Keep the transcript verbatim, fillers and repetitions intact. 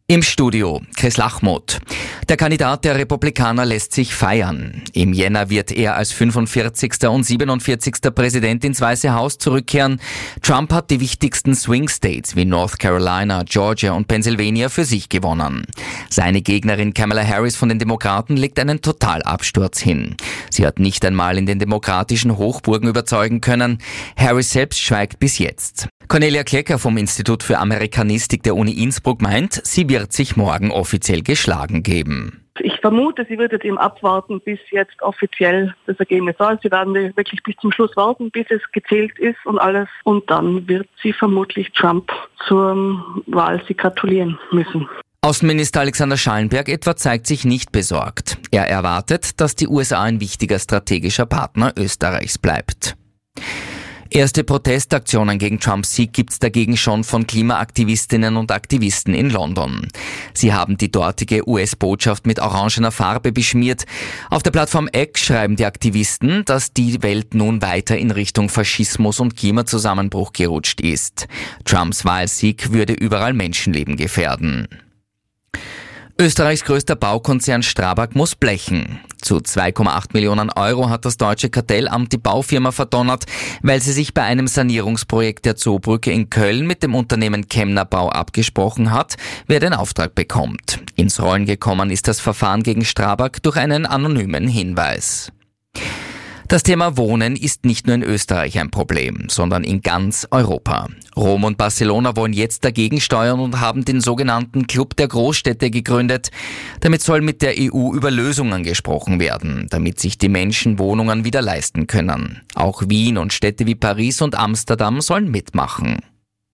Im Studio Chris Lachmuth. Der Kandidat der Republikaner lässt sich feiern. Im Jänner wird er als fünfundvierzigster und siebenundvierzigster Präsident ins Weiße Haus zurückkehren. Trump hat die wichtigsten Swing States wie North Carolina, Georgia und Pennsylvania für sich gewonnen. Seine Gegnerin Kamala Harris von den Demokraten legt einen Totalabsturz hin. Sie hat nicht einmal in den demokratischen Hochburgen überzeugen können. Harris selbst schweigt bis jetzt. Cornelia Klecker vom Institut für Amerikanistik der Uni Innsbruck meint, sie wird sich morgen offiziell geschlagen geben. Ich vermute, sie wird eben abwarten, bis jetzt offiziell das Ergebnis da ist. Sie werden wirklich bis zum Schluss warten, bis es gezählt ist und alles. Und dann wird sie vermutlich Trump zur Wahl sie gratulieren müssen. Außenminister Alexander Schallenberg etwa zeigt sich nicht besorgt. Er erwartet, dass die U S A ein wichtiger strategischer Partner Österreichs bleibt. Erste Protestaktionen gegen Trumps Sieg gibt's dagegen schon von Klimaaktivistinnen und Aktivisten in London. Sie haben die dortige U S-Botschaft mit orangener Farbe beschmiert. Auf der Plattform X schreiben die Aktivisten, dass die Welt nun weiter in Richtung Faschismus und Klimazusammenbruch gerutscht ist. Trumps Wahlsieg würde überall Menschenleben gefährden. Österreichs größter Baukonzern Strabag muss blechen. Zu zwei Komma acht Millionen Euro hat das deutsche Kartellamt die Baufirma verdonnert, weil sie sich bei einem Sanierungsprojekt der Zoobrücke in Köln mit dem Unternehmen Kemner Bau abgesprochen hat, wer den Auftrag bekommt. Ins Rollen gekommen ist das Verfahren gegen Strabag durch einen anonymen Hinweis. Das Thema Wohnen ist nicht nur in Österreich ein Problem, sondern in ganz Europa. Rom und Barcelona wollen jetzt dagegen steuern und haben den sogenannten Club der Großstädte gegründet. Damit soll mit der E U über Lösungen gesprochen werden, damit sich die Menschen Wohnungen wieder leisten können. Auch Wien und Städte wie Paris und Amsterdam sollen mitmachen.